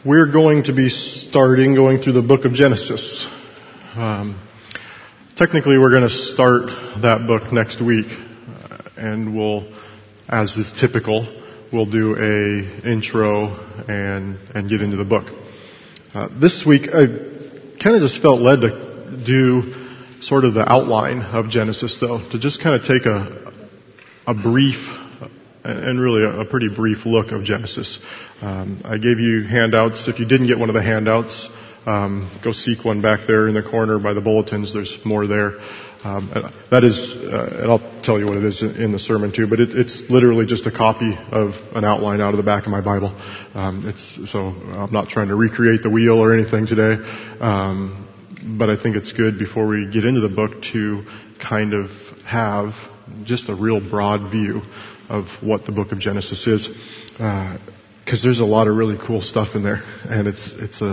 We're going to be going through the book of Genesis. Technically, we're going to start that book next week, and we'll, as is typical, we'll do a intro and get into the book. This week, I kind of just felt led to do sort of the outline of Genesis, though, to just kind of take a brief and really a pretty brief look of Genesis. I gave you handouts. If you didn't get one of the handouts, go seek one back there in the corner by the bulletins. There's more there. That is, and I'll tell you what it is in the sermon too, but it's literally just a copy of an outline out of the back of my Bible. So I'm not trying to recreate the wheel or anything today. But I think it's good before we get into the book to kind of have just a real broad view of what the book of Genesis is. Because there's a lot of really cool stuff in there, and it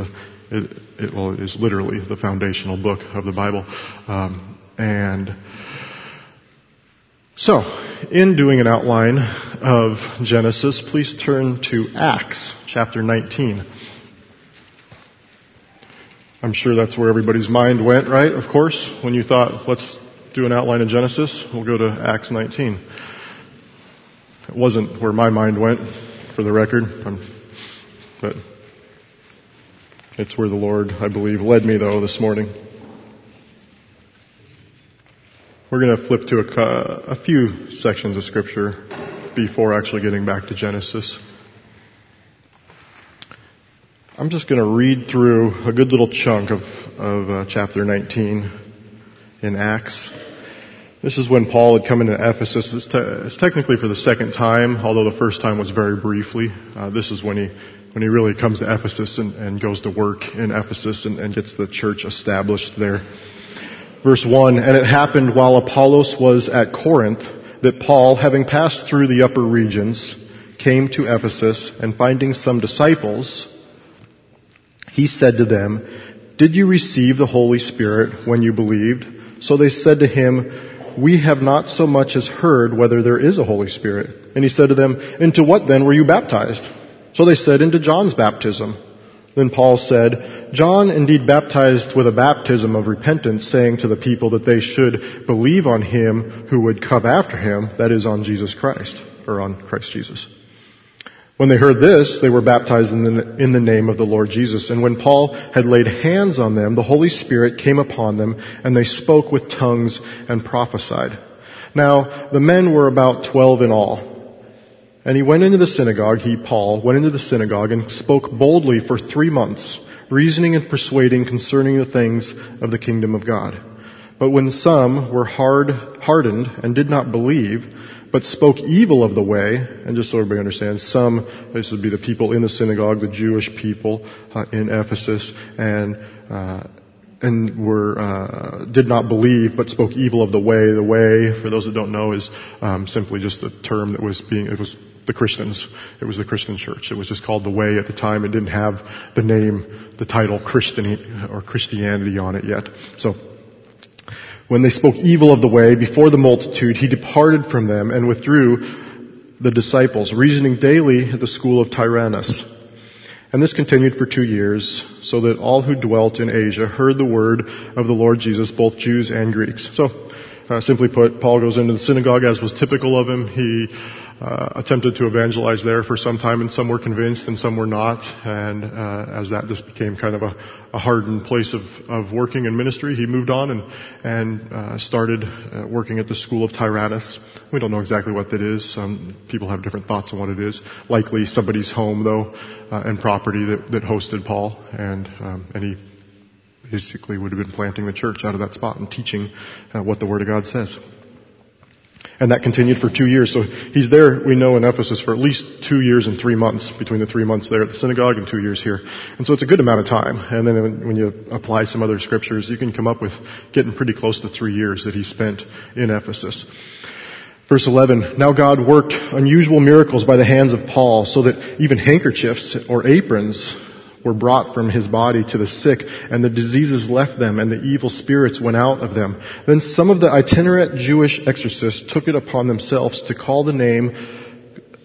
is literally the foundational book of the Bible. And so, in doing an outline of Genesis, please turn to Acts chapter 19. I'm sure that's where everybody's mind went, right? Of course, when you thought, let's do an outline of Genesis, we'll go to Acts 19. It wasn't where my mind went, for the record, but it's where the Lord, I believe, led me, though, this morning. We're going to flip to a few sections of Scripture before actually getting back to Genesis. I'm just going to read through a good little chunk of chapter 19 in Acts. This is when Paul had come into Ephesus. It's technically for the second time, although the first time was very briefly. This is when he really comes to Ephesus and goes to work in Ephesus and gets the church established there. Verse 1, "And it happened while Apollos was at Corinth that Paul, having passed through the upper regions, came to Ephesus, and finding some disciples, he said to them, 'Did you receive the Holy Spirit when you believed?' So they said to him, 'We have not so much as heard whether there is a Holy Spirit.' And he said to them, 'Into what then were you baptized?' So they said, 'Into John's baptism.' Then Paul said, 'John indeed baptized with a baptism of repentance, saying to the people that they should believe on him who would come after him, that is, on Jesus Christ,' or on Christ Jesus. When they heard this, they were baptized in the name of the Lord Jesus. And when Paul had laid hands on them, the Holy Spirit came upon them, and they spoke with tongues and prophesied. Now, the men were about 12 in all. And he went into the synagogue, Paul, went into the synagogue and spoke boldly for 3 months, reasoning and persuading concerning the things of the kingdom of God. But when some were hardened and did not believe, but spoke evil of the way, and just so everybody understands, some, this would be the people in the synagogue, the Jewish people in Ephesus, and did not believe, but spoke evil of the way. The way, for those that don't know, is simply just a term that it was the Christians. It was the Christian church. It was just called the Way at the time. It didn't have the title Christian or Christianity on it yet. So, when they spoke evil of the way before the multitude, he departed from them and withdrew the disciples, reasoning daily at the school of Tyrannus. And this continued for 2 years, so that all who dwelt in Asia heard the word of the Lord Jesus, both Jews and Greeks. So, simply put, Paul goes into the synagogue, as was typical of him. He attempted to evangelize there for some time, and some were convinced and some were not. And as that just became kind of a hardened place of working and ministry, he moved on and started working at the school of Tyrannus. We don't know exactly what that is. People have different thoughts on what it is. Likely somebody's home, though, and property that hosted Paul, and he basically would have been planting the church out of that spot and teaching what the Word of God says. And that continued for 2 years. So he's there, we know, in Ephesus for at least 2 years and 3 months, between the 3 months there at the synagogue and 2 years here. And so it's a good amount of time. And then when you apply some other scriptures, you can come up with getting pretty close to 3 years that he spent in Ephesus. Verse 11, "Now God worked unusual miracles by the hands of Paul, so that even handkerchiefs or aprons were brought from his body to the sick, and the diseases left them, and the evil spirits went out of them. Then some of the itinerant Jewish exorcists took it upon themselves to call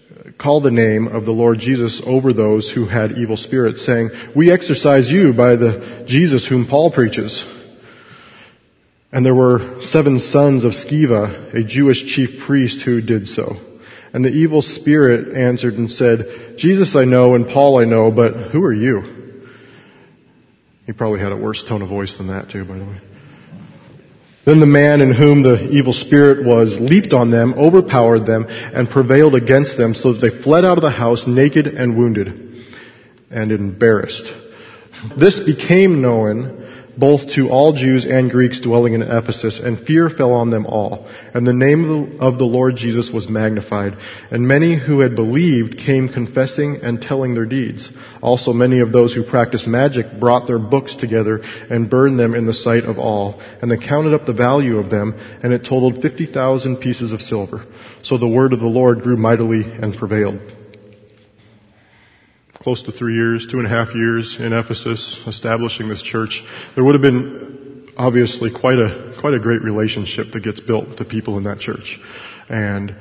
call the name of the Lord Jesus over those who had evil spirits, saying, "We exorcise you by the Jesus whom Paul preaches." And there were 7 sons of Sceva, a Jewish chief priest, who did so. And the evil spirit answered and said, "Jesus I know and Paul I know, but who are you?" He probably had a worse tone of voice than that too, by the way. Then the man in whom the evil spirit was leaped on them, overpowered them, and prevailed against them, so that they fled out of the house naked and wounded and embarrassed. This became known both to all Jews and Greeks dwelling in Ephesus, and fear fell on them all. And the name of the Lord Jesus was magnified, and many who had believed came confessing and telling their deeds. Also many of those who practiced magic brought their books together and burned them in the sight of all. And they counted up the value of them, and it totaled 50,000 pieces of silver. So the word of the Lord grew mightily and prevailed. Close to 3 years, 2.5 years in Ephesus, establishing this church. There would have been obviously quite a great relationship that gets built with the people in that church. And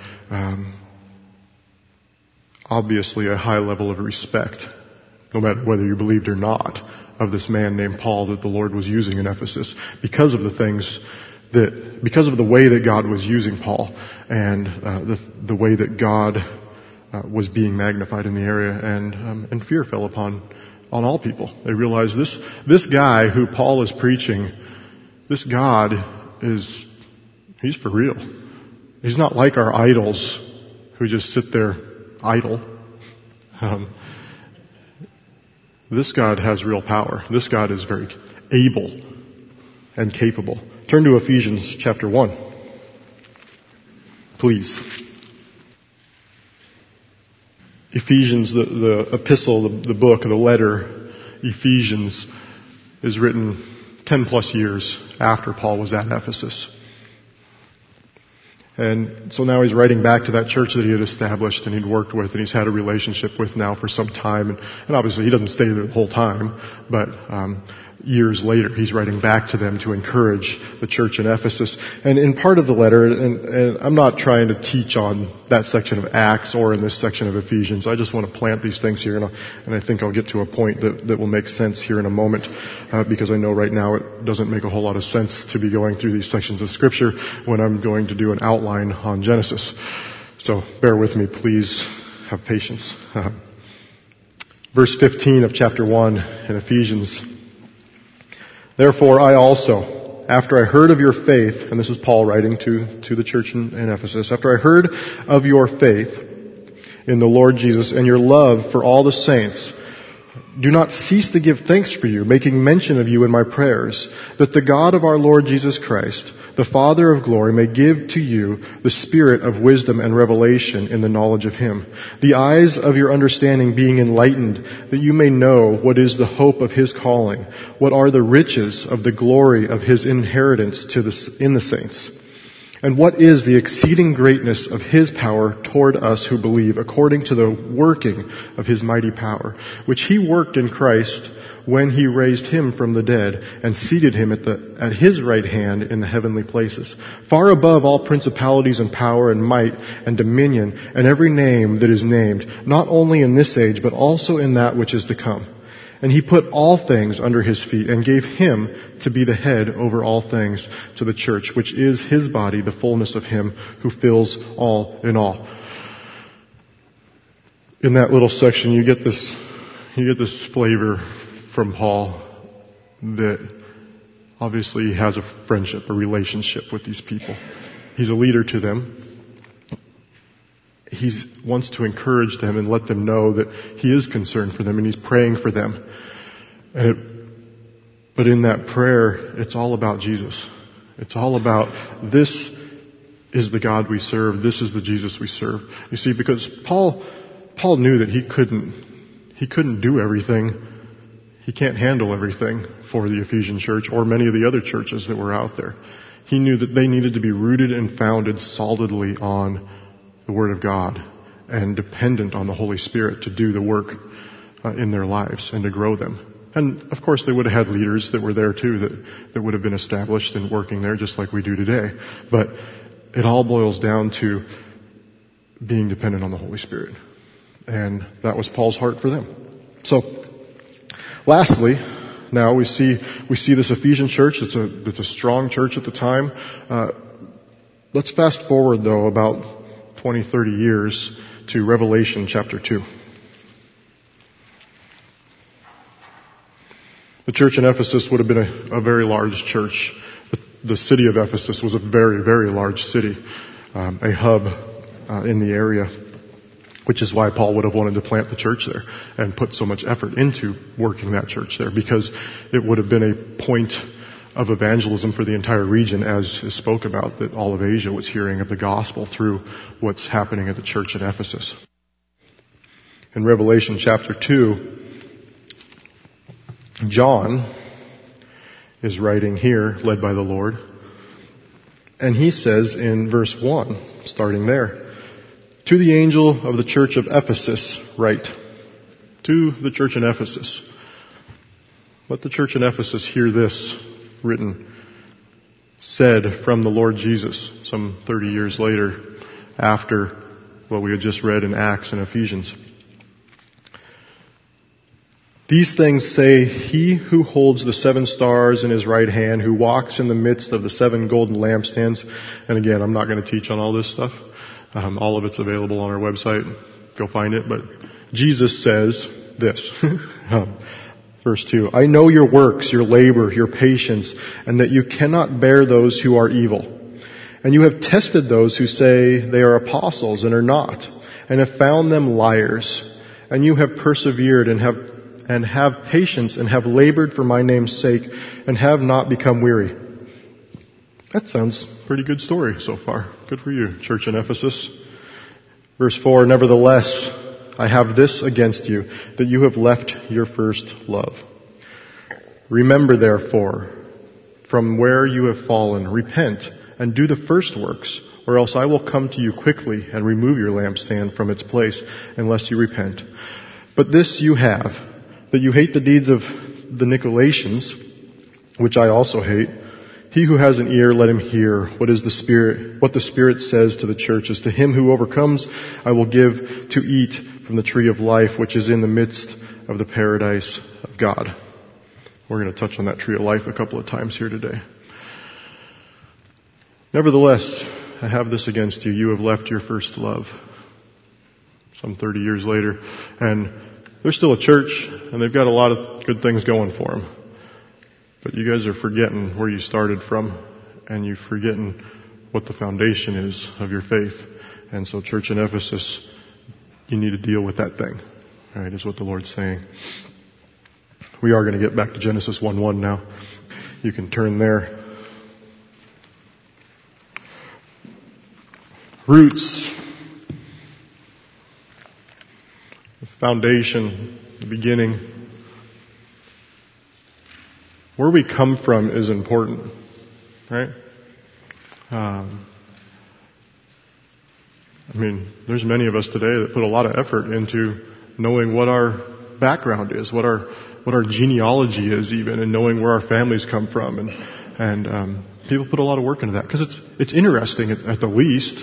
obviously a high level of respect, no matter whether you believed or not, of this man named Paul that the Lord was using in Ephesus because of because of the way that God was using Paul and the way that God was being magnified in the area, and fear fell on all people. They realized this guy who Paul is preaching, this God he's for real. He's not like our idols who just sit there idle. This God has real power. This God is very able and capable. Turn to Ephesians chapter 1. Please. Ephesians, the epistle, the book, the letter, Ephesians, is written 10 plus years after Paul was at Ephesus. And so now he's writing back to that church that he had established and he'd worked with and he's had a relationship with now for some time. And obviously he doesn't stay there the whole time, but years later he's writing back to them to encourage the church in Ephesus. And in part of the letter, and I'm not trying to teach on that section of Acts or in this section of Ephesians. I just want to plant these things here, and I think I'll get to a point that will make sense here in a moment, because I know right now it doesn't make a whole lot of sense to be going through these sections of Scripture when I'm going to do an outline on Genesis. So bear with me, please. Have patience. Verse 15 of chapter 1 in Ephesians. Therefore I also, after I heard of your faith, and this is Paul writing to the church in Ephesus, after I heard of your faith in the Lord Jesus and your love for all the saints, do not cease to give thanks for you, making mention of you in my prayers, that the God of our Lord Jesus Christ, the Father of glory, may give to you the spirit of wisdom and revelation in the knowledge of Him, the eyes of your understanding being enlightened, that you may know what is the hope of His calling, what are the riches of the glory of His inheritance in the saints, and what is the exceeding greatness of His power toward us who believe, according to the working of His mighty power, which He worked in Christ when He raised Him from the dead and seated Him at His right hand in the heavenly places, far above all principalities and power and might and dominion and every name that is named, not only in this age but also in that which is to come. And He put all things under His feet and gave Him to be the head over all things to the church, which is His body, the fullness of Him who fills all in all. In that little section, you get this flavor from Paul that obviously he has a friendship, a relationship with these people. He's a leader to them. He wants to encourage them and let them know that he is concerned for them and he's praying for them. But in that prayer, it's all about Jesus. It's all about, this is the God we serve. This is the Jesus we serve. You see, because Paul knew that he couldn't do everything. He can't handle everything for the Ephesian church or many of the other churches that were out there. He knew that they needed to be rooted and founded solidly on the Word of God and dependent on the Holy Spirit to do the work in their lives and to grow them. And of course they would have had leaders that were there too that would have been established and working there just like we do today. But it all boils down to being dependent on the Holy Spirit. And that was Paul's heart for them. So, lastly, now we see this Ephesian church. It's a strong church at the time. Let's fast forward though about 20, 30 years to Revelation chapter 2. The church in Ephesus would have been a very large church. The city of Ephesus was a very, very large city, a hub in the area, which is why Paul would have wanted to plant the church there and put so much effort into working that church there, because it would have been a point of evangelism for the entire region, as is spoke about, that all of Asia was hearing of the gospel through what's happening at the church in Ephesus. In Revelation chapter 2, John is writing here, led by the Lord, and he says in verse 1, starting there, "To the angel of the church of Ephesus write." To the church in Ephesus. Let the church in Ephesus hear this written, said from the Lord Jesus some 30 years later, after what we had just read in Acts and Ephesians. "These things say he who holds the 7 stars in his right hand, who walks in the midst of the 7 golden lampstands." And again, I'm not going to teach on all this stuff. All of it's available on our website. Go find it. But Jesus says this. Verse 2, "I know your works, your labor, your patience, and that you cannot bear those who are evil. And you have tested those who say they are apostles and are not, and have found them liars. And you have persevered and have patience and have labored for my name's sake and have not become weary." That sounds pretty good story so far. Good for you, church in Ephesus. Verse 4, "Nevertheless, I have this against you, that you have left your first love. Remember therefore, from where you have fallen, repent and do the first works, or else I will come to you quickly and remove your lampstand from its place, unless you repent. But this you have, that you hate the deeds of the Nicolaitans, which I also hate. He who has an ear, let him hear what the Spirit says to the churches. To him who overcomes, I will give to eat from the tree of life, which is in the midst of the paradise of God." We're going to touch on that tree of life a couple of times here today. "Nevertheless, I have this against you. You have left your first love." Some 30 years later. And they're still a church, and they've got a lot of good things going for them. But you guys are forgetting where you started from, and you're forgetting what the foundation is of your faith. And so, church in Ephesus, you need to deal with that thing, right, is what the Lord's saying. We are going to get back to Genesis 1:1 now. You can turn there. Roots. The foundation, the beginning. Where we come from is important, right? There's many of us today that put a lot of effort into knowing what our background is, what our genealogy is even, and knowing where our families come from. And people put a lot of work into that because it's interesting at the least.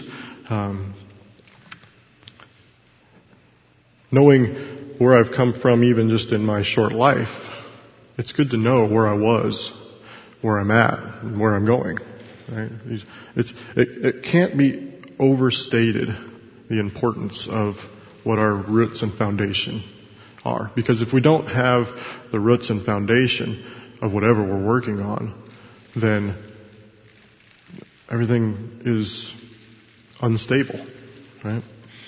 Knowing where I've come from even just in my short life, it's good to know where I was, where I'm at, and where I'm going. Right? It can't be overstated, the importance of what our roots and foundation are. Because if we don't have the roots and foundation of whatever we're working on, then everything is unstable. Right?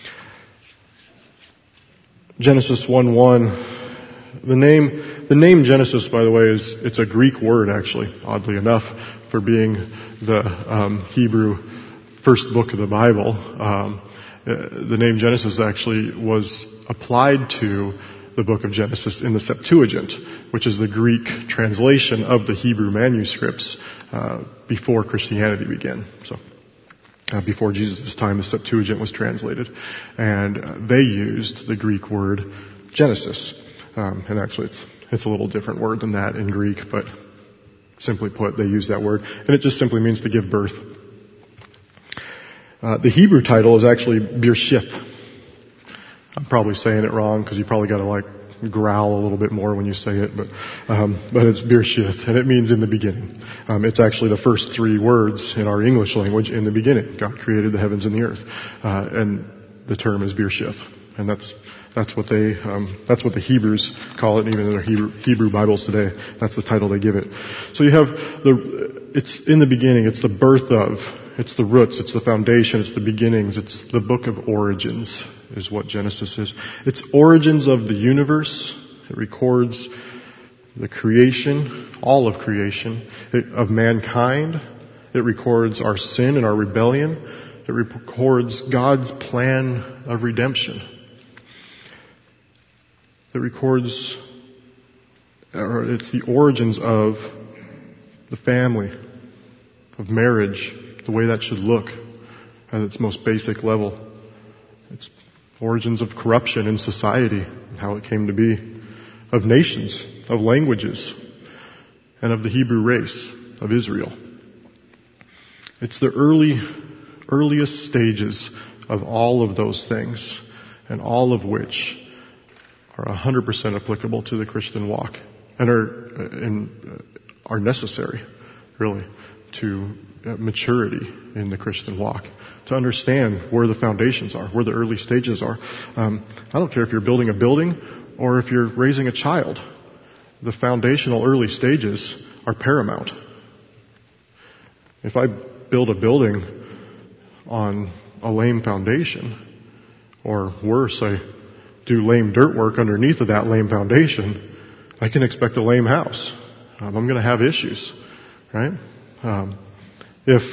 Genesis 1:1. The name Genesis, by the way, it's a Greek word actually, oddly enough, for being the Hebrew first book of the Bible. The name Genesis actually was applied to the book of Genesis in the Septuagint, which is the Greek translation of the Hebrew manuscripts before Christianity began. So before Jesus' time, the Septuagint was translated, and they used the Greek word Genesis. And actually it's a little different word than that in Greek, but simply put, they use that word, and it just simply means to give birth. The Hebrew title is actually Bereshith. I'm probably saying it wrong because you probably got to growl a little bit more when you say it, but it's Bereshith, and it means in the beginning. It's actually the first three words in our English language, in the beginning. God created the heavens and the earth. And the term is Bereshith. And that's what the Hebrews call it, and even in their Hebrew Bibles today, that's the title they give it. So you have it's in the beginning, it's the birth of, it's the roots, it's the foundation, it's the beginnings, it's the book of origins, is what Genesis is. It's origins of the universe. It records the creation, all of creation, of mankind. It records our sin and our rebellion. It records God's plan of redemption. It records, or it's the origins of the family, of marriage, the way that should look at its most basic level. It's origins of corruption in society, how it came to be, of nations, of languages, and of the Hebrew race, of Israel. It's the earliest stages of all of those things, and all of which are 100% applicable to the Christian walk, and are necessary, really, to maturity in the Christian walk, to understand where the foundations are, where the early stages are. I don't care if you're building a building or if you're raising a child. The foundational early stages are paramount. If I build a building on a lame foundation, or worse, I do lame dirt work underneath of that lame foundation, I can expect a lame house. I'm going to have issues, right? If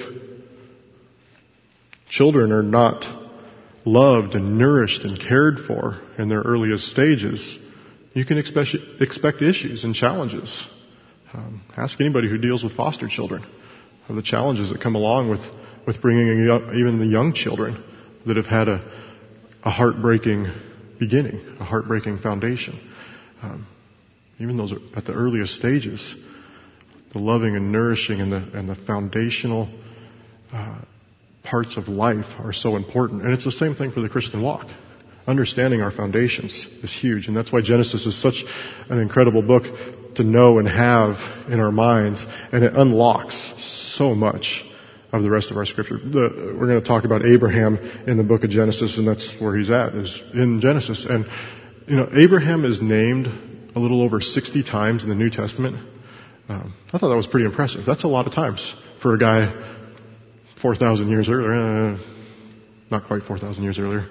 children are not loved and nourished and cared for in their earliest stages, you can expect issues and challenges. Ask anybody who deals with foster children of the challenges that come along with bringing even the young children that have had a heartbreaking beginning, a heartbreaking foundation. Even those are at the earliest stages, the loving and nourishing and the foundational parts of life are so important. And it's the same thing for the Christian walk. Understanding our foundations is huge. And that's why Genesis is such an incredible book to know and have in our minds. And it unlocks so much of the rest of our scripture. We're going to talk about Abraham in the book of Genesis, and that's where he's at, is in Genesis. And, Abraham is named a little over 60 times in the New Testament. I thought that was pretty impressive. That's a lot of times for a guy 4,000 years earlier. Not quite 4,000 years earlier.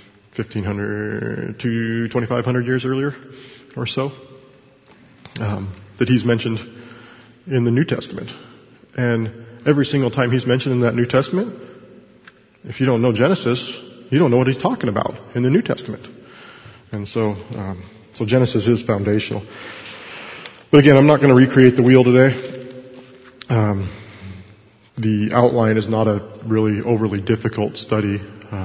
1,500 to 2,500 years earlier or so. That he's mentioned in the New Testament. And every single time he's mentioned in that New Testament, if you don't know Genesis, you don't know what he's talking about in the New Testament. And so Genesis is foundational. But again, I'm not going to recreate the wheel today. The outline is not a really overly difficult study.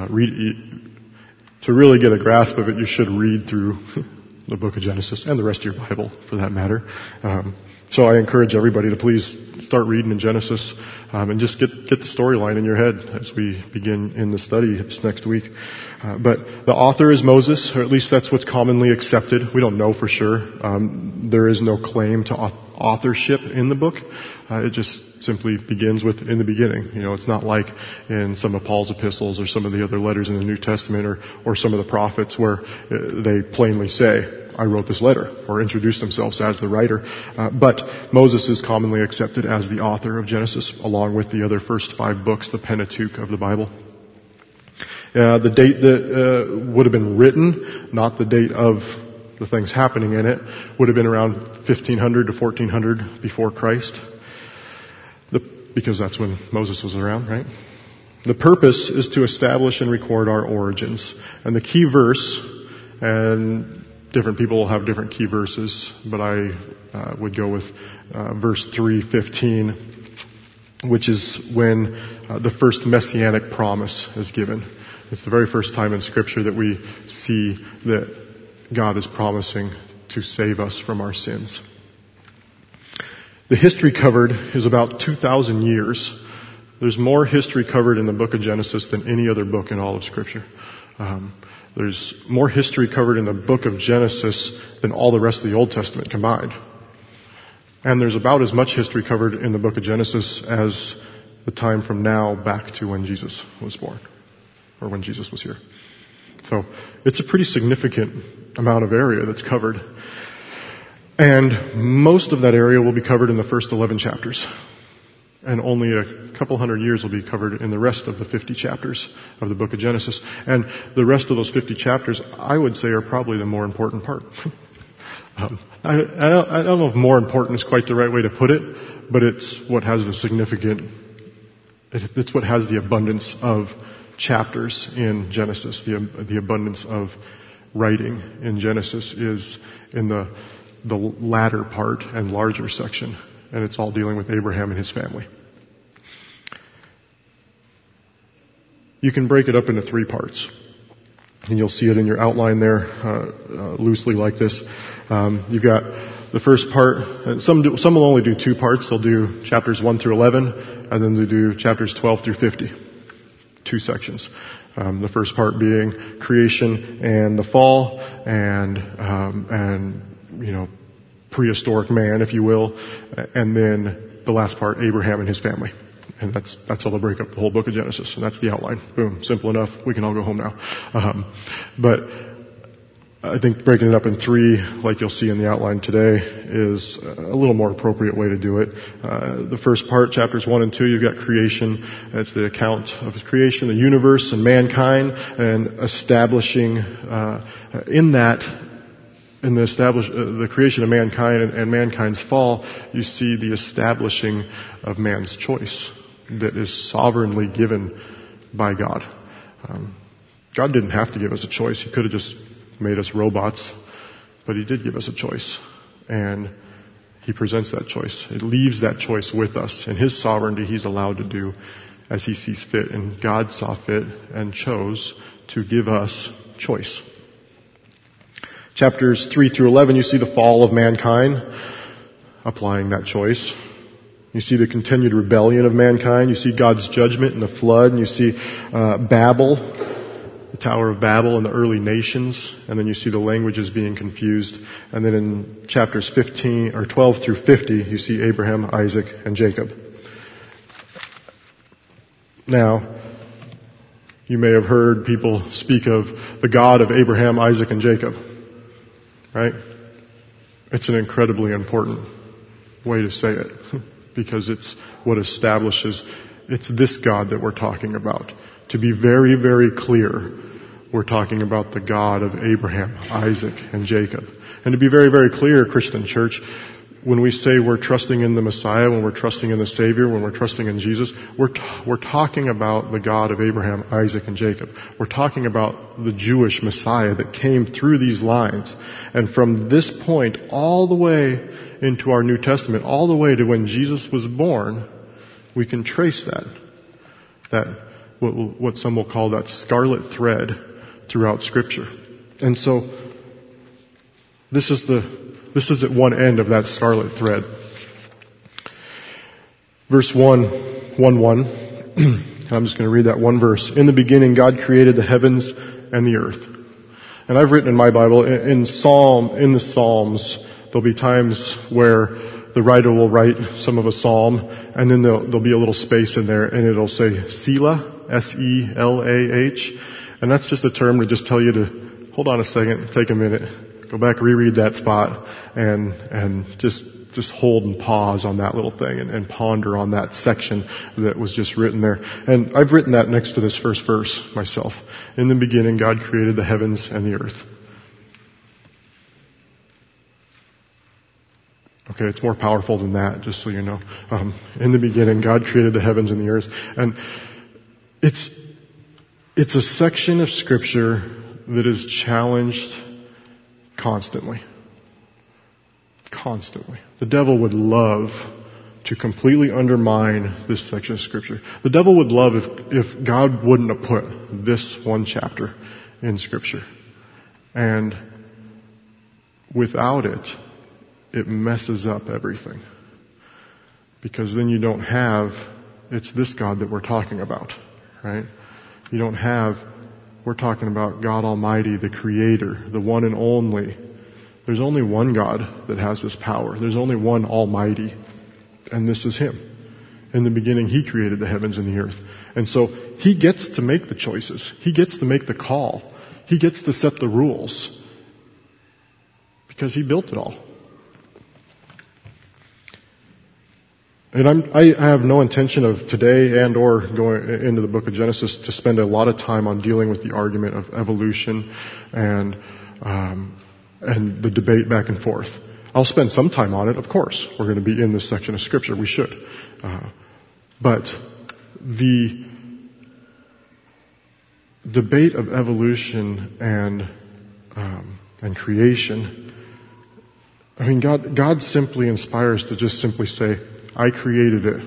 To really get a grasp of it, you should read through the book of Genesis and the rest of your Bible, for that matter. So I encourage everybody to please start reading in Genesis and just get the storyline in your head as we begin in the study next week. But the author is Moses, or at least that's what's commonly accepted. We don't know for sure. There is no claim to authorship in the book. It just simply begins with in the beginning. It's not like in some of Paul's epistles or some of the other letters in the New Testament or some of the prophets where they plainly say, I wrote this letter, or introduce themselves as the writer. But Moses is commonly accepted as the author of Genesis, along with the other first 5 books, the Pentateuch of the Bible. The date that would have been written, not the date of the things happening in it, would have been around 1500 to 1400 before Christ. Because that's when Moses was around, right? The purpose is to establish and record our origins. And the key verse, and different people will have different key verses, but I would go with verse 3:15, which is when the first messianic promise is given. It's the very first time in Scripture that we see that God is promising to save us from our sins. The history covered is about 2,000 years. There's more history covered in the book of Genesis than any other book in all of Scripture. There's more history covered in the book of Genesis than all the rest of the Old Testament combined. And there's about as much history covered in the book of Genesis as the time from now back to when Jesus was born, or when Jesus was here. So it's a pretty significant amount of area that's covered. And most of that area will be covered in the first 11 chapters. And only a couple hundred years will be covered in the rest of the 50 chapters of the book of Genesis. And the rest of those 50 chapters, I would say, are probably the more important part. I don't know if more important is quite the right way to put it, but it's what has it's what has the abundance of chapters in Genesis. The abundance of writing in Genesis is in the latter part and larger section. And it's all dealing with Abraham and his family. You can break it up into 3 parts. And you'll see it in your outline there, loosely like this. You've got the first part, and some will only do 2 parts. They'll do chapters 1 through 11, and then they do chapters 12 through 50. 2 sections. The first part being creation and the fall, and prehistoric man, if you will, and then the last part, Abraham and his family. And that's how they'll break up the whole book of Genesis. And that's the outline. Boom. Simple enough. We can all go home now. But I think breaking it up in 3, like you'll see in the outline today, is a little more appropriate way to do it. The first part, chapters 1 and 2, you've got creation. It's the account of creation, the universe, and mankind, and establishing in the creation of mankind and mankind's fall, you see the establishing of man's choice that is sovereignly given by God. God didn't have to give us a choice. He could have just made us robots, but He did give us a choice. And He presents that choice. It leaves that choice with us. In His sovereignty, He's allowed to do as He sees fit. And God saw fit and chose to give us choice. Chapters 3 through 11, you see the fall of mankind, applying that choice. You see the continued rebellion of mankind. You see God's judgment in the flood. And you see Babel, the Tower of Babel and the early nations. And then you see the languages being confused. And then in chapters 12 through 50, you see Abraham, Isaac, and Jacob. Now, you may have heard people speak of the God of Abraham, Isaac, and Jacob. Right? It's an incredibly important way to say it because it's what establishes it's this God that we're talking about. To be very, very clear, we're talking about the God of Abraham, Isaac, and Jacob. And to be very, very clear, Christian church, when we say we're trusting in the Messiah, when we're trusting in the Savior, when we're trusting in Jesus, we're talking about the God of Abraham, Isaac, and Jacob. We're talking about the Jewish Messiah that came through these lines. And from this point all the way into our New Testament, all the way to when Jesus was born, we can trace that what some will call that scarlet thread throughout Scripture. And so this is at one end of that scarlet thread. Verse 1:1. I'm just going to read that one verse. In the beginning, God created the heavens and the earth. And I've written in my Bible, in the Psalms, there'll be times where the writer will write some of a psalm, and then there'll be a little space in there, and it'll say Selah, S-E-L-A-H. And that's just a term to just tell you to hold on a second, take a minute, go back, reread that spot, and just hold and pause on that little thing and ponder on that section that was just written there. And I've written that next to this first verse myself. In the beginning, God created the heavens and the earth. Okay, it's more powerful than that, just so you know. In the beginning, God created the heavens and the earth. And it's a section of Scripture that is challenged constantly. Constantly. The devil would love to completely undermine this section of Scripture. The devil would love if God wouldn't have put this one chapter in Scripture. And without it, it messes up everything. Because then you don't have, it's this God that we're talking about, right? You don't have We're talking about God Almighty, the Creator, the one and only. There's only one God that has this power. There's only one Almighty, and this is Him. In the beginning, He created the heavens and the earth. And so, He gets to make the choices. He gets to make the call. He gets to set the rules. Because He built it all. And I have no intention of today and or going into the book of Genesis to spend a lot of time on dealing with the argument of evolution and the debate back and forth. I'll spend some time on it, of course. We're going to be in this section of Scripture. We should. But the debate of evolution and creation, I mean, God simply inspires to just simply say, I created it.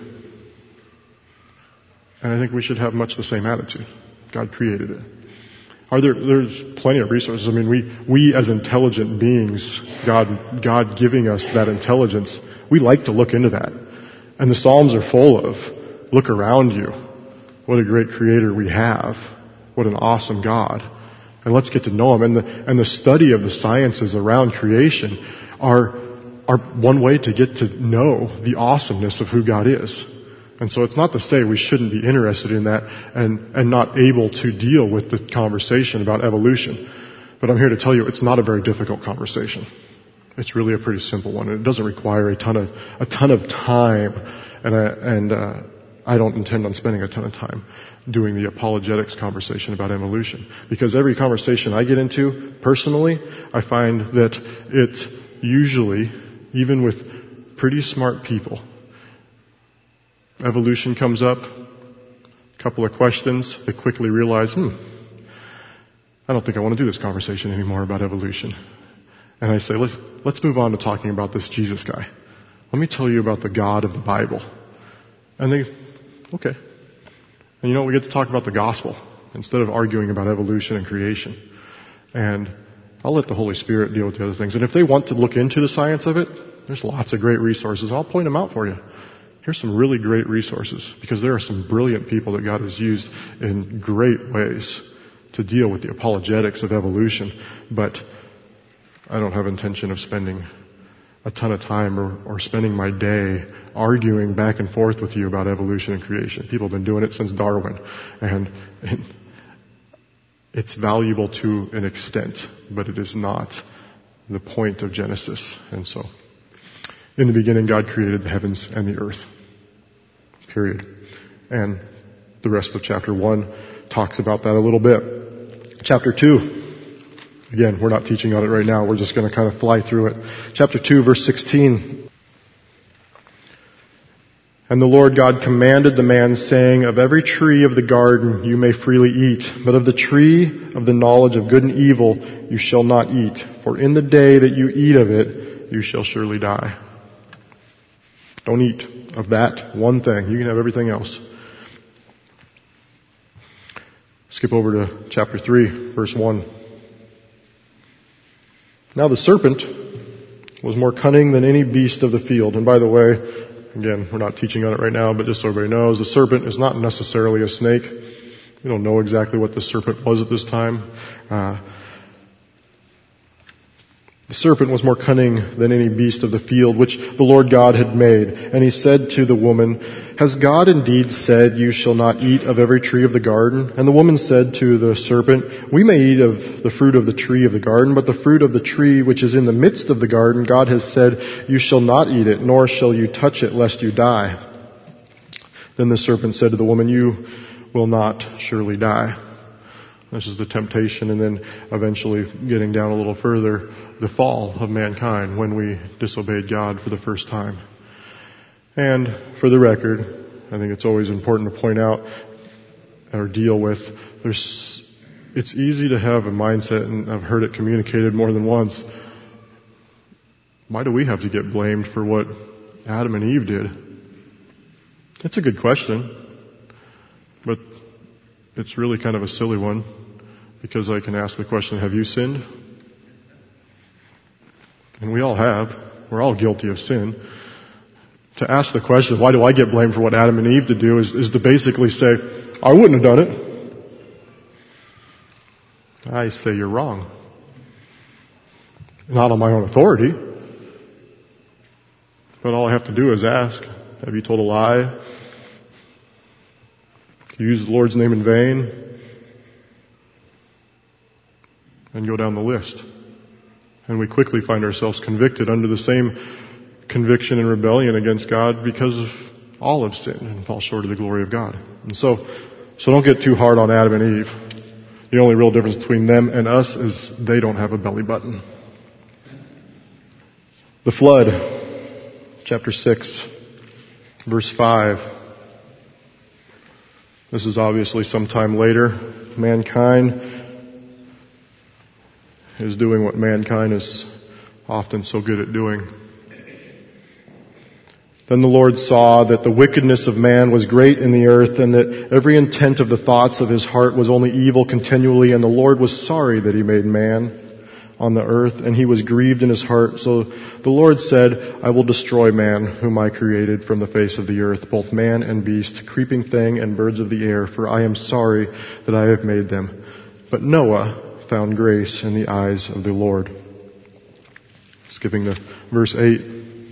And I think we should have much the same attitude. God created it. There's plenty of resources. I mean, we as intelligent beings, God giving us that intelligence, we like to look into that. And the Psalms are full of, look around you. What a great Creator we have. What an awesome God. And let's get to know Him. And the study of the sciences around creation are one way to get to know the awesomeness of who God is. And so it's not to say we shouldn't be interested in that and not able to deal with the conversation about evolution. But I'm here to tell you it's not a very difficult conversation. It's really a pretty simple one. And it doesn't require a ton of time. And I don't intend on spending a ton of time doing the apologetics conversation about evolution. Because every conversation I get into, personally, I find that it's usually, even with pretty smart people, evolution comes up, a couple of questions, they quickly realize, I don't think I want to do this conversation anymore about evolution. And I say, let's move on to talking about this Jesus guy. Let me tell you about the God of the Bible. And they, okay. And you know, we get to talk about the gospel instead of arguing about evolution and creation. And I'll let the Holy Spirit deal with the other things. And if they want to look into the science of it, there's lots of great resources. I'll point them out for you. Here's some really great resources, because there are some brilliant people that God has used in great ways to deal with the apologetics of evolution. But I don't have intention of spending a ton of time or spending my day arguing back and forth with you about evolution and creation. People have been doing it since Darwin. And it's valuable to an extent, but it is not the point of Genesis. And so, in the beginning, God created the heavens and the earth. Period. And the rest of chapter 1 talks about that a little bit. Chapter 2, again, we're not teaching on it right now. We're just going to kind of fly through it. Chapter 2, verse 16. And the Lord God commanded the man, saying, of every tree of the garden you may freely eat, but of the tree of the knowledge of good and evil you shall not eat. For in the day that you eat of it, you shall surely die. Don't eat of that one thing. You can have everything else. Skip over to chapter 3, verse 1. Now the serpent was more cunning than any beast of the field. And by the way, again, we're not teaching on it right now, but just so everybody knows, the serpent is not necessarily a snake. We don't know exactly what the serpent was at this time. The serpent was more cunning than any beast of the field, which the Lord God had made. And he said to the woman, has God indeed said, you shall not eat of every tree of the garden? And the woman said to the serpent, we may eat of the fruit of the tree of the garden, but the fruit of the tree which is in the midst of the garden, God has said, you shall not eat it, nor shall you touch it, lest you die. Then the serpent said to the woman, you will not surely die. This is the temptation, and then eventually getting down a little further, the fall of mankind when we disobeyed God for the first time. And for the record, I think it's always important to point out or deal with, it's easy to have a mindset, and I've heard it communicated more than once. Why do we have to get blamed for what Adam and Eve did? It's a good question, but it's really kind of a silly one, because I can ask the question, have you sinned? And we all have. We're all guilty of sin. To ask the question, why do I get blamed for what Adam and Eve did do, is to basically say, I wouldn't have done it. I say you're wrong. Not on my own authority, but all I have to do is ask, have you told a lie? You use the Lord's name in vain? And go down the list. And we quickly find ourselves convicted under the same conviction and rebellion against God because of all have sinned and fall short of the glory of God. And so don't get too hard on Adam and Eve. The only real difference between them and us is they don't have a belly button. The flood, chapter 6, verse 5. This is obviously sometime later. Mankind is doing what mankind is often so good at doing. Then the Lord saw that the wickedness of man was great in the earth, and that every intent of the thoughts of his heart was only evil continually, and the Lord was sorry that he made man on the earth, and he was grieved in his heart. So the Lord said, I will destroy man, whom I created from the face of the earth, both man and beast, creeping thing and birds of the air, for I am sorry that I have made them. But Noah found grace in the eyes of the Lord. Skipping to verse 8.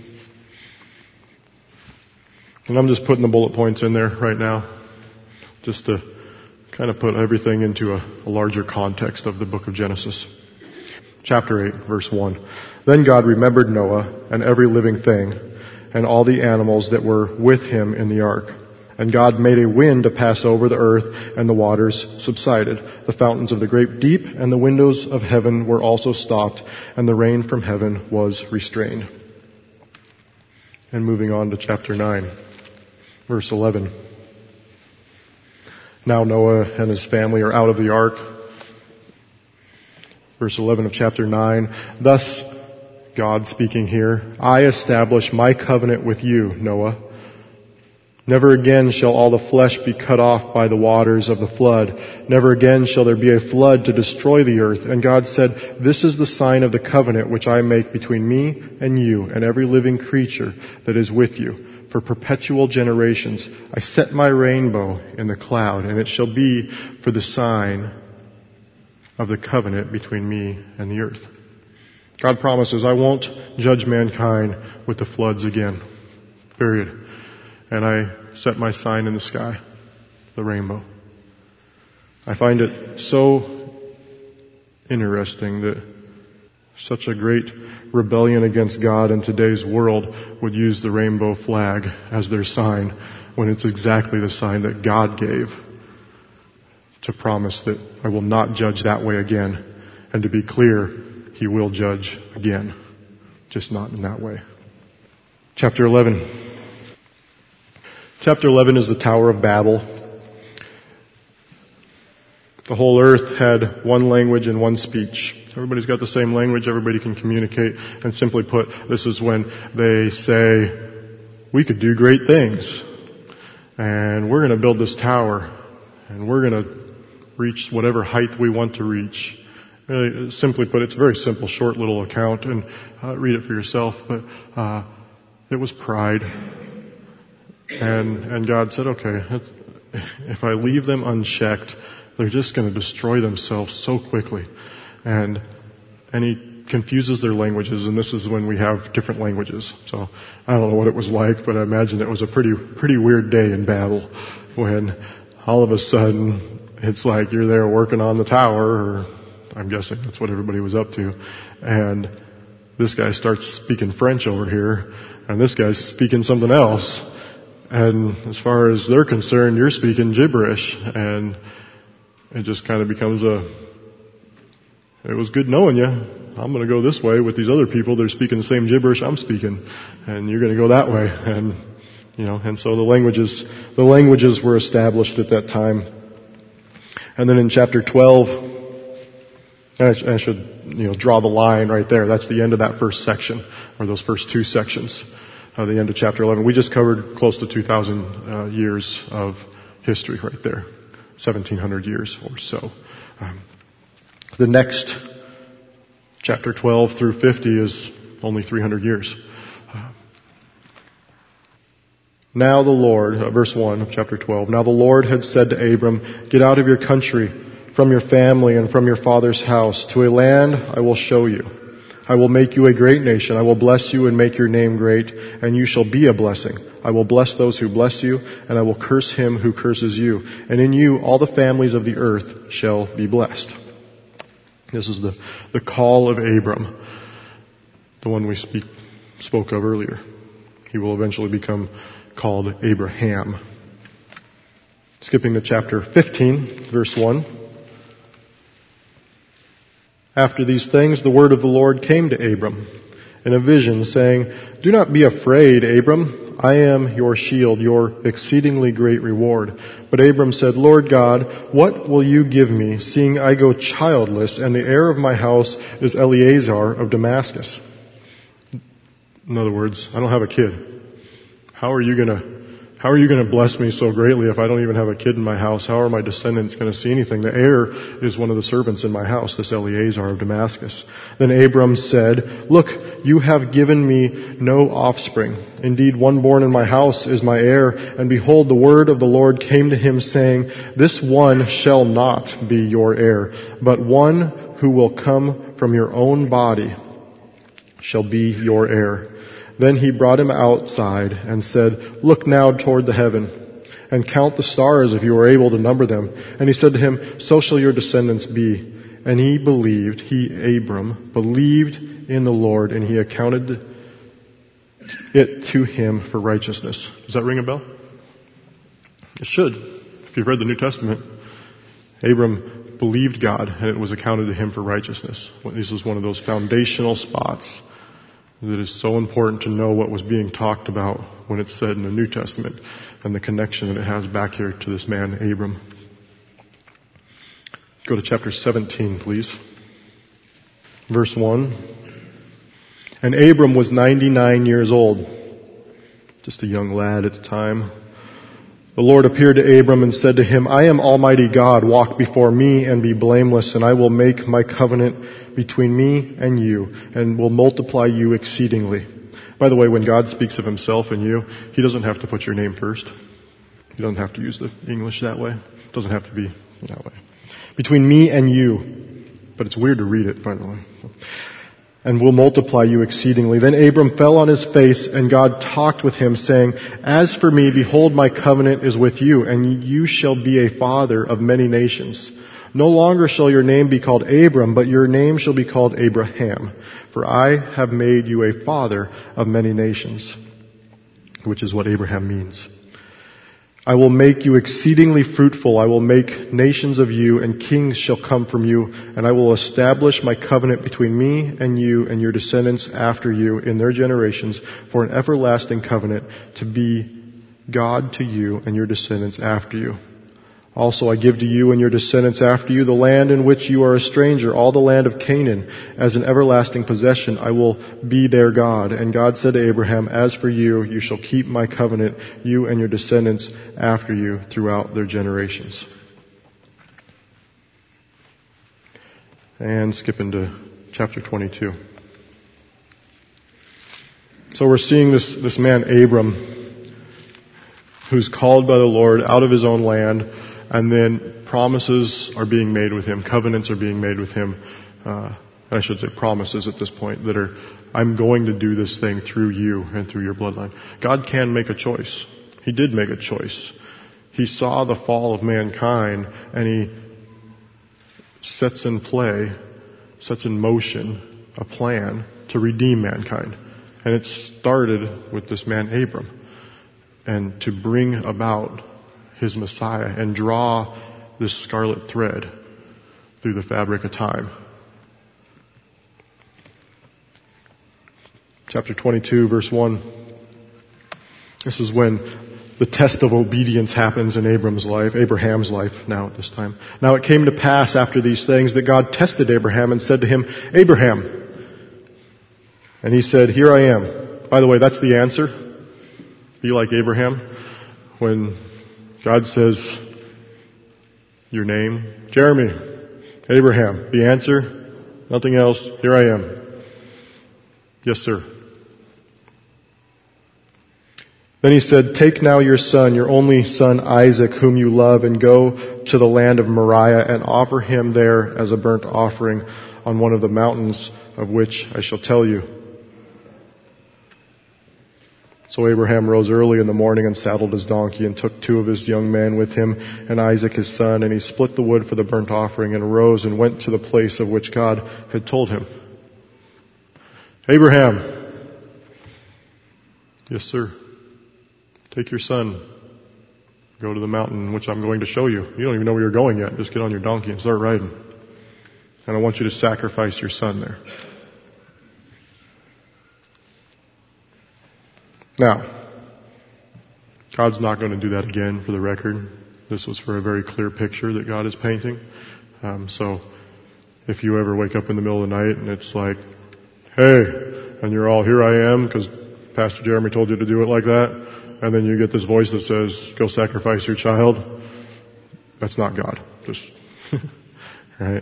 And I'm just putting the bullet points in there right now, just to kind of put everything into a larger context of the book of Genesis. Chapter 8, verse 1. Then God remembered Noah and every living thing and all the animals that were with him in the ark. And God made a wind to pass over the earth, and the waters subsided. The fountains of the great deep and the windows of heaven were also stopped, and the rain from heaven was restrained. And moving on to chapter 9, verse 11. Now Noah and his family are out of the ark. Verse 11 of chapter 9. Thus, God speaking here, I establish my covenant with you, Noah. Never again shall all the flesh be cut off by the waters of the flood. Never again shall there be a flood to destroy the earth. And God said, this is the sign of the covenant which I make between me and you and every living creature that is with you. For perpetual generations, I set my rainbow in the cloud, and it shall be for the sign of the covenant between me and the earth. God promises, I won't judge mankind with the floods again. Period. And I set my sign in the sky, the rainbow. I find it so interesting that such a great rebellion against God in today's world would use the rainbow flag as their sign when it's exactly the sign that God gave to promise that I will not judge that way again. And to be clear, He will judge again, just not in that way. Chapter 11. Chapter 11 is the Tower of Babel. The whole earth had one language and one speech. Everybody's got the same language, everybody can communicate, and simply put, this is when they say, we could do great things, and we're going to build this tower, and we're going to reach whatever height we want to reach. Really, simply put, it's a very simple, short little account, and read it for yourself, but it was pride. And God said, okay, if I leave them unchecked, they're just going to destroy themselves so quickly. And He confuses their languages, and this is when we have different languages. So I don't know what it was like, but I imagine it was a pretty weird day in Babel when all of a sudden it's like you're there working on the tower, or I'm guessing that's what everybody was up to, and this guy starts speaking French over here, and this guy's speaking something else. And as far as they're concerned, you're speaking gibberish, and it just kind of becomes it was good knowing you. I'm going to go this way with these other people. They're speaking the same gibberish I'm speaking, and you're going to go that way. And, and so the languages were established at that time. And then in chapter 12, I should, draw the line right there. That's the end of that first section, or those first two sections. The end of chapter 11. We just covered close to 2,000 years of history right there. 1,700 years or so. The next, chapter 12 through 50, is only 300 years. Now the Lord, verse 1 of chapter 12, now the Lord had said to Abram, get out of your country, from your family and from your father's house, to a land I will show you. I will make you a great nation. I will bless you and make your name great, and you shall be a blessing. I will bless those who bless you, and I will curse him who curses you. And in you all the families of the earth shall be blessed. This is the call of Abram, the one we spoke of earlier. He will eventually become called Abraham. Skipping to chapter 15, verse 1. After these things, the word of the Lord came to Abram in a vision, saying, "Do not be afraid, Abram. I am your shield, your exceedingly great reward." But Abram said, "Lord God, what will you give me, seeing I go childless, and the heir of my house is Eleazar of Damascus?" In other words, I don't have a kid. How are you going to bless me so greatly if I don't even have a kid in my house? How are my descendants going to see anything? The heir is one of the servants in my house, this Eleazar of Damascus. Then Abram said, "Look, you have given me no offspring. Indeed, one born in my house is my heir. And behold, the word of the Lord came to him, saying, This one shall not be your heir, but one who will come from your own body shall be your heir." Then he brought him outside and said, "Look now toward the heaven and count the stars if you are able to number them." And he said to him, "So shall your descendants be." And Abram believed in the Lord, and he accounted it to him for righteousness. Does that ring a bell? It should. If you've read the New Testament, Abram believed God, and it was accounted to him for righteousness. This is one of those foundational spots that is so important to know what was being talked about when it's said in the New Testament and the connection that it has back here to this man, Abram. Go to chapter 17, please. Verse 1. And Abram was 99 years old, just a young lad at the time. The Lord appeared to Abram and said to him, "I am Almighty God. Walk before me and be blameless, and I will make my covenant between me and you, and will multiply you exceedingly." By the way, when God speaks of himself and you, he doesn't have to put your name first. He doesn't have to use the English that way. It doesn't have to be that way. Between me and you. But it's weird to read it, by the way. "And will multiply you exceedingly." Then Abram fell on his face, and God talked with him, saying, "As for me, behold, my covenant is with you, and you shall be a father of many nations. No longer shall your name be called Abram, but your name shall be called Abraham, for I have made you a father of many nations," which is what Abraham means. "I will make you exceedingly fruitful. I will make nations of you, and kings shall come from you. And I will establish my covenant between me and you and your descendants after you in their generations for an everlasting covenant, to be God to you and your descendants after you. Also I give to you and your descendants after you the land in which you are a stranger, all the land of Canaan, as an everlasting possession. I will be their God." And God said to Abraham, "As for you, you shall keep my covenant, you and your descendants after you throughout their generations." And skip into chapter 22. So we're seeing this man Abram, who's called by the Lord out of his own land, and then promises are being made with him, covenants are being made with him, I should say promises at this point, that are, I'm going to do this thing through you and through your bloodline. God can make a choice. He did make a choice. He saw the fall of mankind, and he sets in motion a plan to redeem mankind. And it started with this man Abram, and to bring about his Messiah and draw this scarlet thread through the fabric of time. Chapter 22, verse 1. This is when the test of obedience happens in Abraham's life now at this time. "Now it came to pass after these things that God tested Abraham and said to him, 'Abraham.' And he said, 'Here I am.'" By the way, that's the answer. Be like Abraham. When God says, "Your name?" "Jeremy." "Abraham." The answer? Nothing else. "Here I am." "Yes, sir." Then he said, "Take now your son, your only son Isaac, whom you love, and go to the land of Moriah and offer him there as a burnt offering on one of the mountains of which I shall tell you." So Abraham rose early in the morning and saddled his donkey and took 2 of his young men with him and Isaac his son, and he split the wood for the burnt offering and arose and went to the place of which God had told him. "Abraham." "Yes, sir." "Take your son. Go to the mountain which I'm going to show you. You don't even know where you're going yet. Just get on your donkey and start riding. And I want you to sacrifice your son there." Now, God's not going to do that again, for the record. This was for a very clear picture that God is painting. So if you ever wake up in the middle of the night and it's like, "Hey," and you're all, "Here I am," because Pastor Jeremy told you to do it like that, and then you get this voice that says, "Go sacrifice your child," that's not God. Just, right?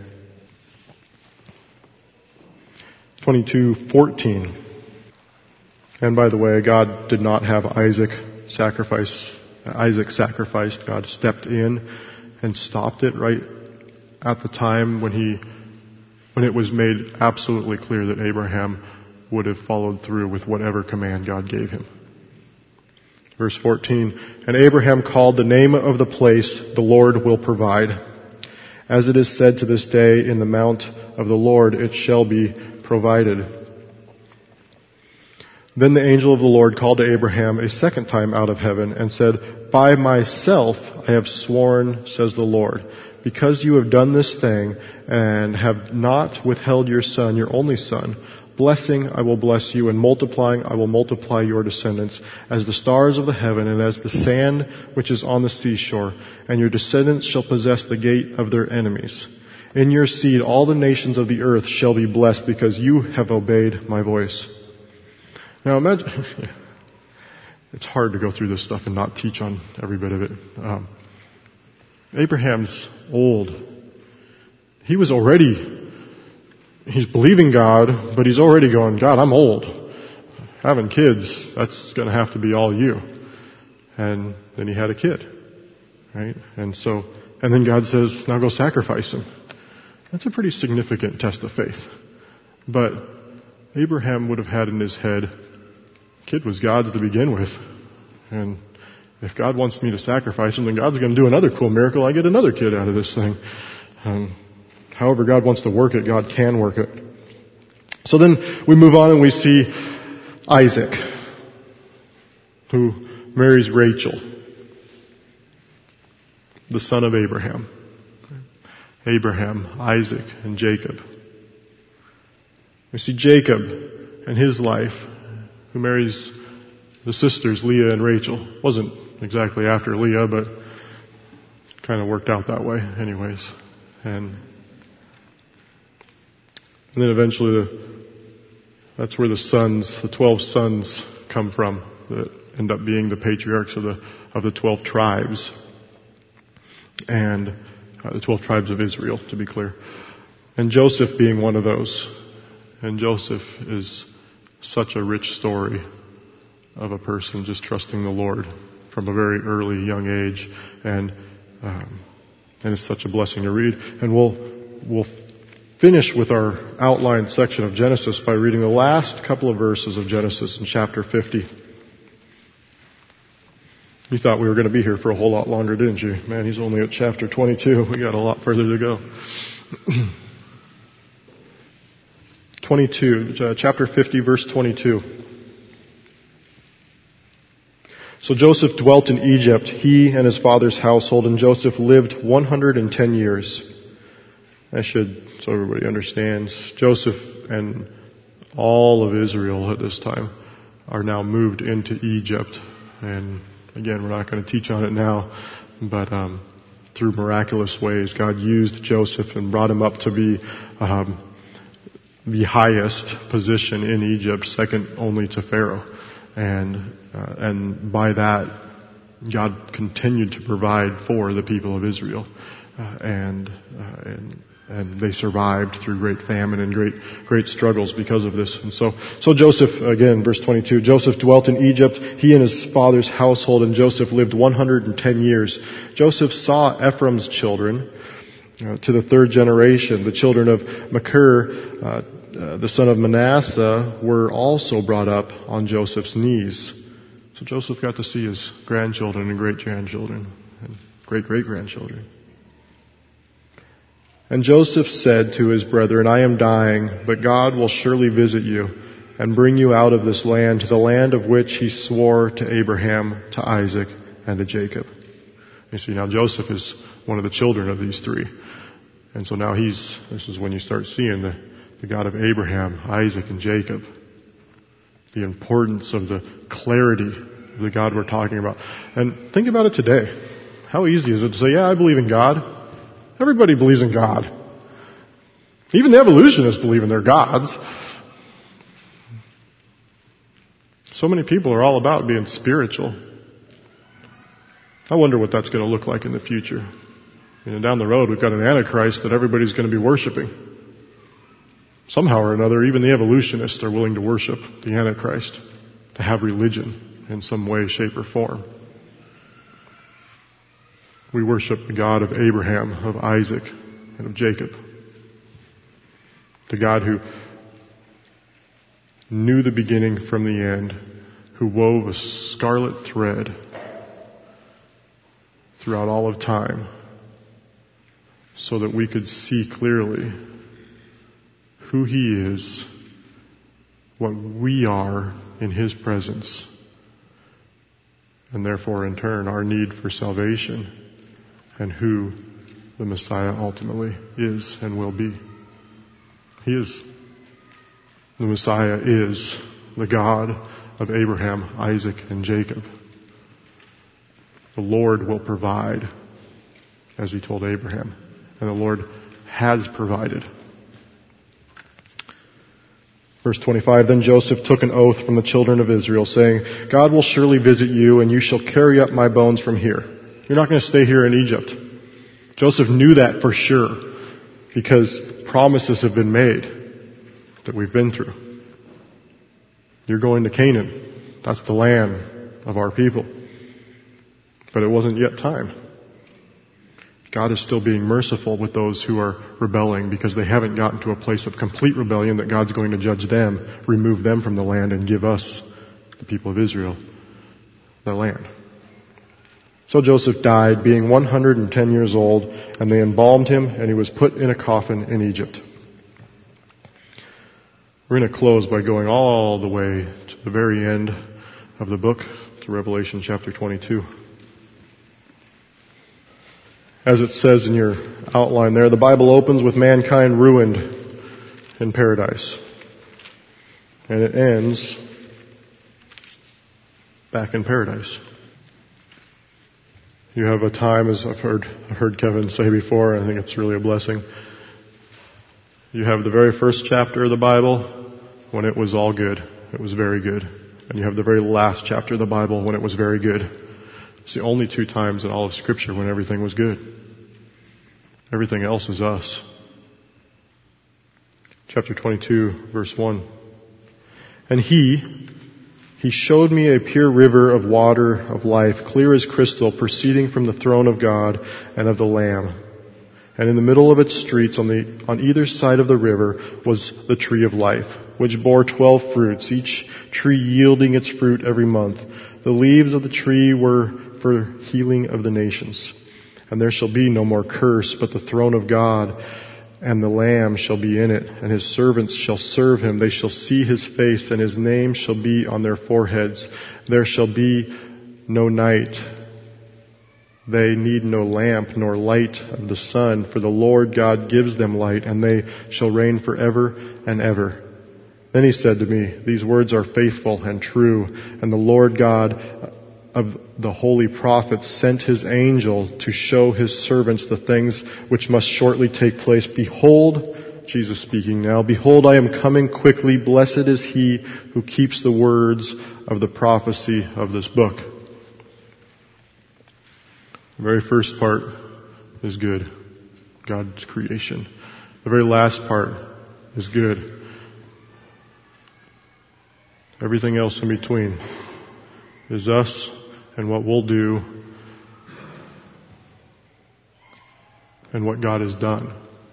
22:14. And by the way, God did not have Isaac sacrificed. God stepped in and stopped it right at the time when it was made absolutely clear that Abraham would have followed through with whatever command God gave him. Verse 14, "And Abraham called the name of the place, 'The Lord will provide.' As it is said to this day, 'In the mount of the Lord it shall be provided.' Then the angel of the Lord called to Abraham a second time out of heaven and said, 'By myself I have sworn, says the Lord, because you have done this thing and have not withheld your son, your only son, blessing I will bless you, and multiplying I will multiply your descendants as the stars of the heaven and as the sand which is on the seashore, and your descendants shall possess the gate of their enemies. In your seed all the nations of the earth shall be blessed because you have obeyed my voice.'" Now imagine, it's hard to go through this stuff and not teach on every bit of it. Abraham's old. He's believing God, but he's already going, "God, I'm old. Having kids, that's going to have to be all you." And then he had a kid, right? And then God says, "Now go sacrifice him." That's a pretty significant test of faith. But Abraham would have had in his head, kid was God's to begin with. And if God wants me to sacrifice him, then God's going to do another cool miracle. I get another kid out of this thing. However God wants to work it, God can work it. So then we move on and we see Isaac, who marries Rachel, the son of Abraham. Abraham, Isaac, and Jacob. We see Jacob and his life, who marries the sisters Leah and Rachel. Wasn't exactly after Leah, but kind of worked out that way anyways. And then eventually that's where the 12 sons come from that end up being the patriarchs of the 12 tribes. And the 12 tribes of Israel, to be clear. And Joseph being one of those. And Joseph is such a rich story of a person just trusting the Lord from a very early young age, and it's such a blessing to read. And we'll finish with our outlined section of Genesis by reading the last couple of verses of Genesis in chapter 50. You thought we were going to be here for a whole lot longer, didn't you? Man, he's only at chapter 22. We got a lot further to go. 22, chapter 50, verse 22. So Joseph dwelt in Egypt, he and his father's household, and Joseph lived 110 years. So everybody understands, Joseph and all of Israel at this time are now moved into Egypt. And again, we're not going to teach on it now, but through miraculous ways, God used Joseph and brought him up to be the highest position in Egypt, second only to Pharaoh. And by that, God continued to provide for the people of Israel. And And they survived through great famine and great struggles because of this. And so Joseph, again, verse 22, Joseph dwelt in Egypt, he and his father's household, and Joseph lived 110 years. Joseph saw Ephraim's children to the third generation. The children of Machir, the son of Manasseh, were also brought up on Joseph's knees. So Joseph got to see his grandchildren and great-grandchildren and great-great-grandchildren. And Joseph said to his brethren, I am dying, but God will surely visit you and bring you out of this land to the land of which he swore to Abraham, to Isaac, and to Jacob. You see, now Joseph is one of the children of these three. And so now this is when you start seeing the God of Abraham, Isaac, and Jacob. The importance of the clarity of the God we're talking about. And think about it today. How easy is it to say, yeah, I believe in God. Everybody believes in God. Even the evolutionists believe in their gods. So many people are all about being spiritual. I wonder what that's going to look like in the future. Down the road we've got an Antichrist that everybody's going to be worshiping. Somehow or another, even the evolutionists are willing to worship the Antichrist, to have religion in some way, shape, or form. We worship the God of Abraham, of Isaac, and of Jacob. The God who knew the beginning from the end, who wove a scarlet thread throughout all of time so that we could see clearly who he is, what we are in his presence, and therefore in turn our need for salvation, and who the Messiah ultimately is and will be. The Messiah is the God of Abraham, Isaac, and Jacob. The Lord will provide, as he told Abraham, and the Lord has provided. Verse 25, Then Joseph took an oath from the children of Israel, saying, God will surely visit you, and you shall carry up my bones from here. You're not going to stay here in Egypt. Joseph knew that for sure, because promises have been made that we've been through. You're going to Canaan. That's the land of our people. But it wasn't yet time. God is still being merciful with those who are rebelling because they haven't gotten to a place of complete rebellion that God's going to judge them, remove them from the land, and give us, the people of Israel, the land. So Joseph died, being 110 years old, and they embalmed him, and he was put in a coffin in Egypt. We're going to close by going all the way to the very end of the book, to Revelation chapter 22. As it says in your outline there, the Bible opens with mankind ruined in paradise. And it ends back in paradise. You have a time, as I've heard Kevin say before, I think it's really a blessing. You have the very first chapter of the Bible when it was all good. It was very good. And you have the very last chapter of the Bible when it was very good. It's the only two times in all of Scripture when everything was good. Everything else is us. Chapter 22, verse 1. And he showed me a pure river of water of life, clear as crystal, proceeding from the throne of God and of the Lamb. And in the middle of its streets, on either side of the river, was the tree of life, which bore 12 fruits, each tree yielding its fruit every month. The leaves of the tree were for healing of the nations. And there shall be no more curse, but the throne of God and the Lamb shall be in it, and his servants shall serve him. They shall see his face, and his name shall be on their foreheads. There shall be no night. They need no lamp nor light of the sun, for the Lord God gives them light, and they shall reign forever and ever. Then he said to me, These words are faithful and true, and the Lord God of the holy prophets sent his angel to show his servants the things which must shortly take place. Behold, Jesus speaking now, behold, I am coming quickly. Blessed is he who keeps the words of the prophecy of this book. The very first part is good. God's creation. The very last part is good. Everything else in between is us and what we'll do and what God has done.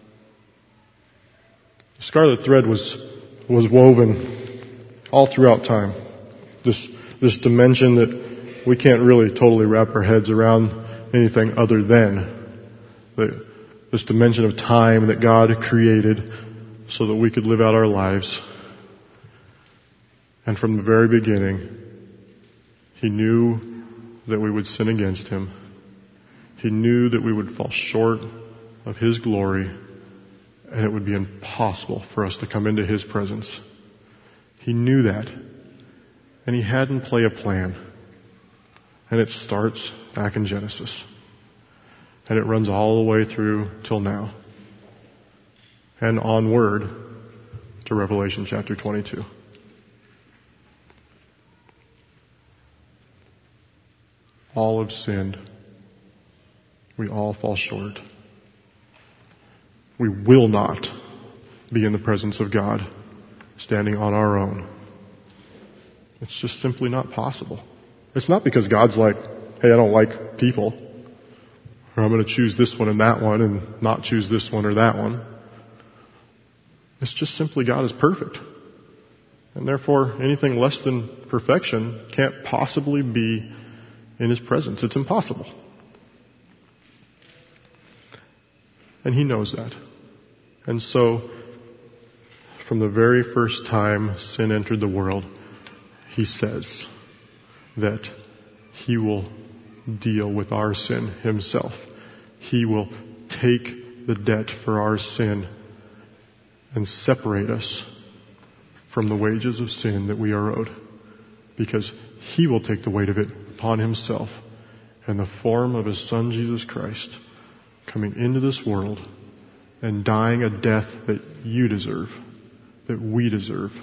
The scarlet thread was woven all throughout time. This dimension that we can't really totally wrap our heads around anything other than this dimension of time that God created so that we could live out our lives. And from the very beginning, He knew that we would sin against Him. He knew that we would fall short of His glory, and it would be impossible for us to come into His presence. He knew that. And He had in play a plan. And it starts back in Genesis. And it runs all the way through till now. And onward to Revelation chapter 22. All have sinned. We all fall short. We will not be in the presence of God standing on our own. It's just simply not possible. It's not because God's like, hey, I don't like people, or I'm going to choose this one and that one and not choose this one or that one. It's just simply God is perfect. And therefore, anything less than perfection can't possibly be in His presence. It's impossible. And He knows that. And so, from the very first time sin entered the world, He says that He will deal with our sin Himself. He will take the debt for our sin and separate us from the wages of sin that we are owed. Because He will take the weight of it upon Himself in the form of His Son Jesus Christ, coming into this world and dying a death that you deserve, that we deserve.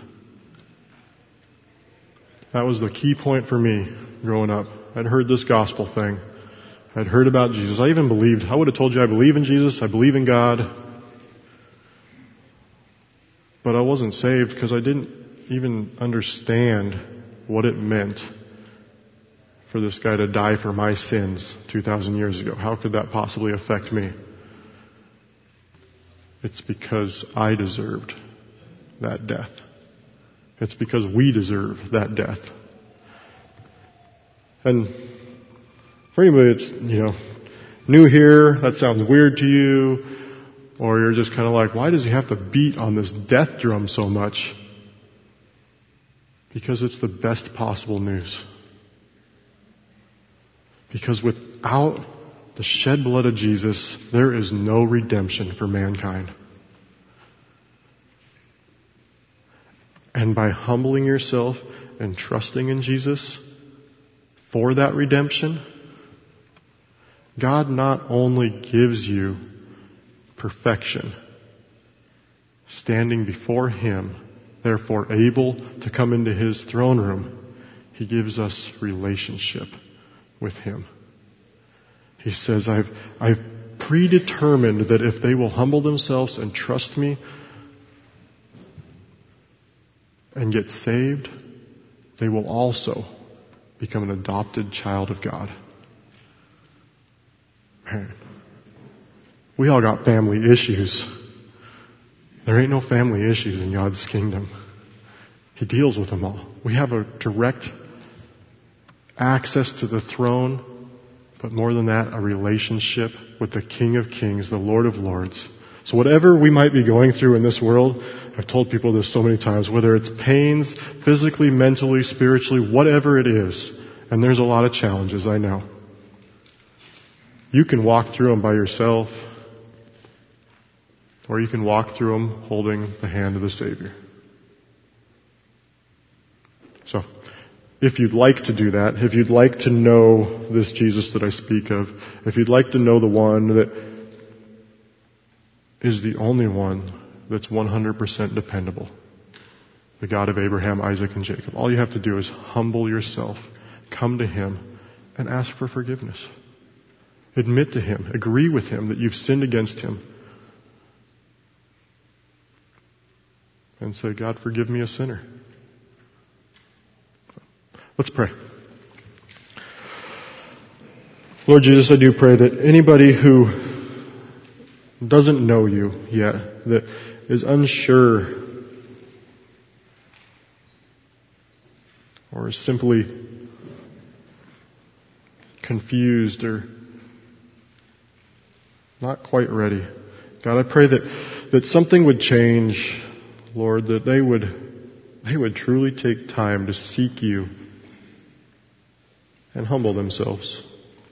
That was the key point for me growing up. I'd heard this gospel thing. I'd heard about Jesus. I even believed. I would have told you I believe in Jesus. I believe in God. But I wasn't saved because I didn't even understand what it meant for this guy to die for my sins 2,000 years ago. How could that possibly affect me? It's because I deserved that death. It's because we deserve that death. And for anybody that's, new here, that sounds weird to you, or you're just kind of like, why does he have to beat on this death drum so much? Because it's the best possible news. Because without the shed blood of Jesus, there is no redemption for mankind. And by humbling yourself and trusting in Jesus for that redemption, God not only gives you perfection, standing before Him, therefore able to come into His throne room, He gives us relationship with Him. He says, I've predetermined that if they will humble themselves and trust me and get saved, they will also become an adopted child of God. Man, we all got family issues. There ain't no family issues in God's kingdom. He deals with them all. We have a direct access to the throne, but more than that, a relationship with the King of Kings, the Lord of Lords. So whatever we might be going through in this world, I've told people this so many times, whether it's pains, physically, mentally, spiritually, whatever it is, and there's a lot of challenges, I know. You can walk through them by yourself, or you can walk through them holding the hand of the Savior. So, if you'd like to do that, if you'd like to know this Jesus that I speak of, if you'd like to know the one that is the only one that's 100% dependable, the God of Abraham, Isaac, and Jacob, all you have to do is humble yourself, come to Him, and ask for forgiveness. Admit to Him, agree with Him that you've sinned against Him. and say, God, forgive me a sinner. Let's pray. Lord Jesus, I do pray that anybody who doesn't know you yet, that is unsure or is simply confused or not quite ready, God, I pray that something would change, Lord, that they would truly take time to seek you and humble themselves.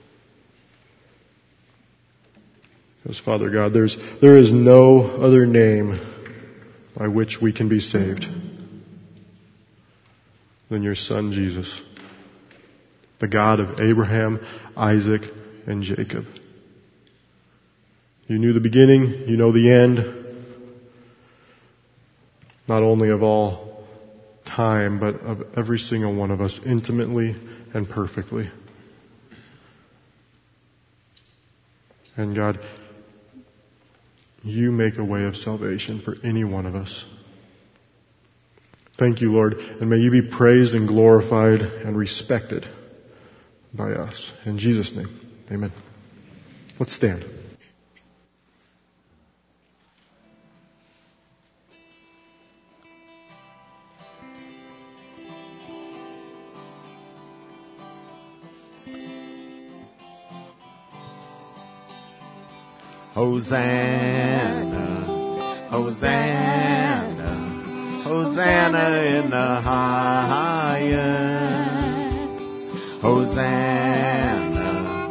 Because, Father God, there is no other name by which we can be saved than your Son, Jesus, the God of Abraham, Isaac, and Jacob. You knew the beginning, you know the end, not only of all time, but of every single one of us intimately and perfectly. And God, you make a way of salvation for any one of us. Thank you, Lord, and may you be praised and glorified and respected by us. In Jesus' name, amen. Let's stand. Hosanna, Hosanna, Hosanna in the highest. Hosanna,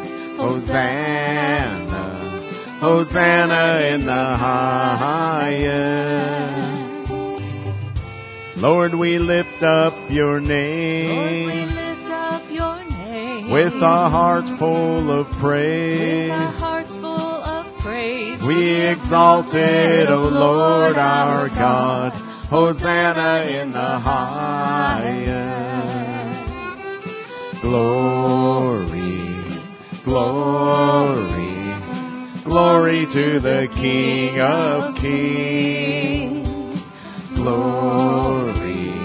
Hosanna, Hosanna in the highest. Lord, we lift up your name. Lord, we lift up your name. With our hearts full of praise. With our hearts full of praise. We exalted, O Lord our God. Hosanna in the highest. Glory, glory, glory to the King of Kings. Glory,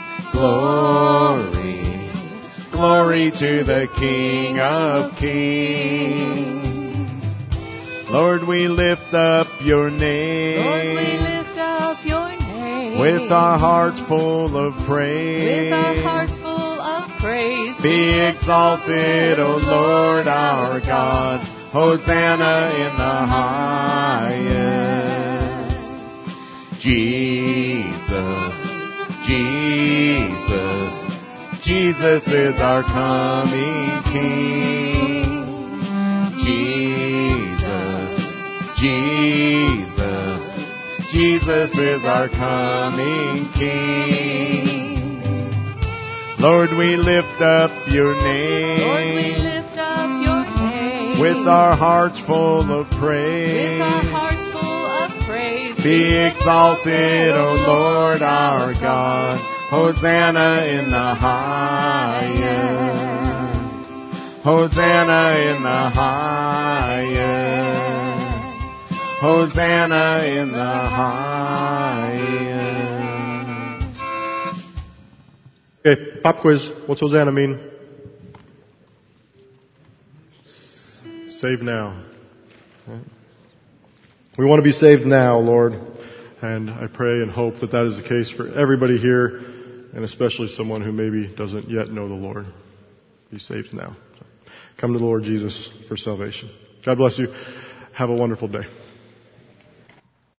glory, glory to the King of Kings. Lord, we lift up your name. Lord, we lift up your name. With our hearts full of praise. With our hearts full of praise. Be exalted, O Lord our God. Hosanna in the highest. Jesus, Jesus, Jesus is our coming King. Jesus, Jesus, Jesus is our coming King. Lord, we lift up your name. Lord, we lift up your name. With our hearts full of praise. With our hearts full of praise. Be exalted, O Lord our God. Hosanna in the highest. Hosanna in the highest. Hosanna in the highest. Okay, pop quiz. What's Hosanna mean? Save now. We want to be saved now, Lord. And I pray and hope that that is the case for everybody here, and especially someone who maybe doesn't yet know the Lord. Be saved now. Come to the Lord Jesus for salvation. God bless you. Have a wonderful day.